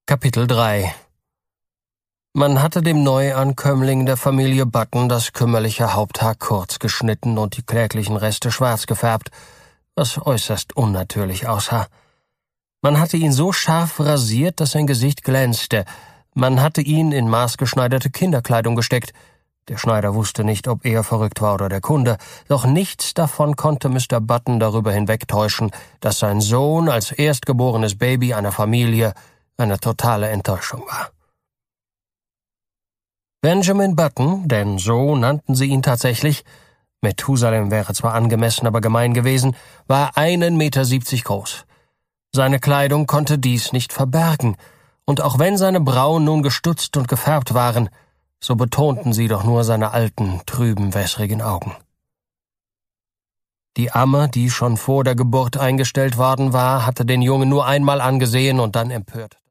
Kapitel 3 Man hatte dem Neuankömmling der Familie Button das kümmerliche Haupthaar kurz geschnitten und die kläglichen Reste schwarz gefärbt, was äußerst unnatürlich aussah. Man hatte ihn so scharf rasiert, dass sein Gesicht glänzte. Man hatte ihn in maßgeschneiderte Kinderkleidung gesteckt. Der Schneider wusste nicht, ob er verrückt war oder der Kunde, doch nichts davon konnte Mr. Button darüber hinwegtäuschen, dass sein Sohn als erstgeborenes Baby einer Familie eine totale Enttäuschung war. Benjamin Button, denn so nannten sie ihn tatsächlich, Methusalem wäre zwar angemessen, aber gemein gewesen, war 1,70 Meter groß. Seine Kleidung konnte dies nicht verbergen, und auch wenn seine Brauen nun gestutzt und gefärbt waren, so betonten sie doch nur seine alten, trüben, wässrigen Augen. Die Amme, die schon vor der Geburt eingestellt worden war, hatte den Jungen nur einmal angesehen und dann empört.